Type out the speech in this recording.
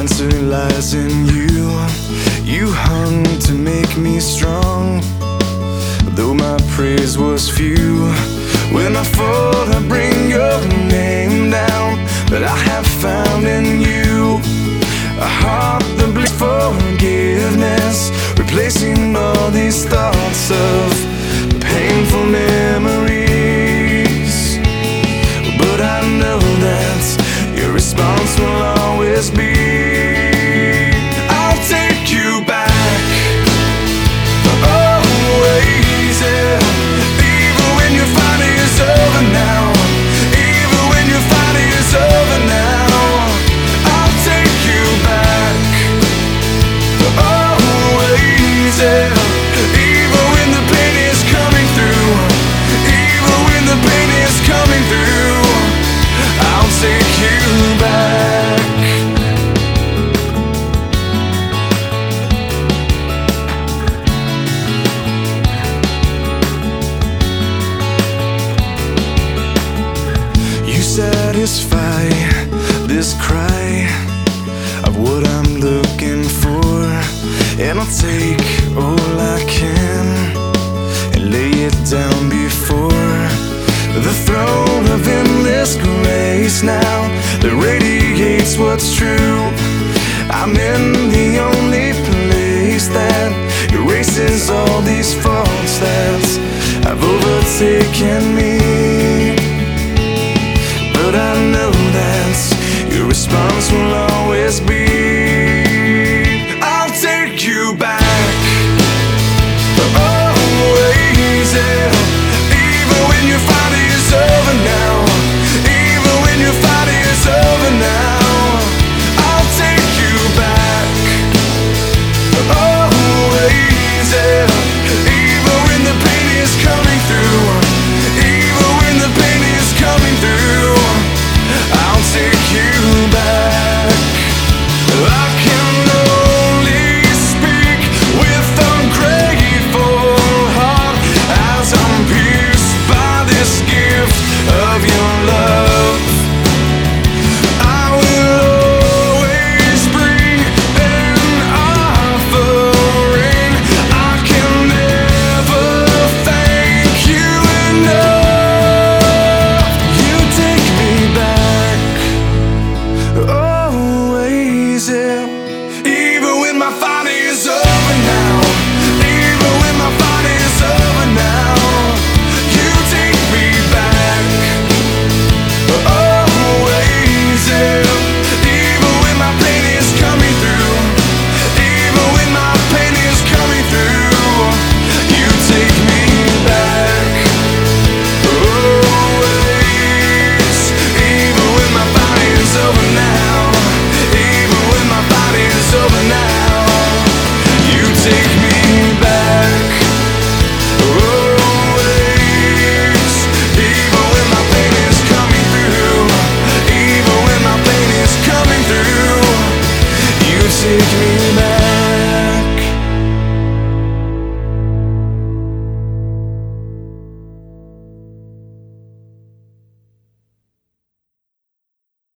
answer lies in you. You hung to make me strong, though my praise was few. When I fall, I bring your name down, but I have found in you a heart that bleeds forgiveness, replacing all these thoughts of painful memories. But I know that your response will always be, I'll take you back, always, yeah. Even when your fight is over now, even when your fight is over now, I'll take you back, always, yeah. Even when the pain is coming through, even when the pain is coming through, I'll take you back. You satisfy this cry of what I'm looking for, and I'll take all I can and lay it down before the throne of endless grace now that radiates what's true. I'm in the only place that erases all these faults that have overtaken me.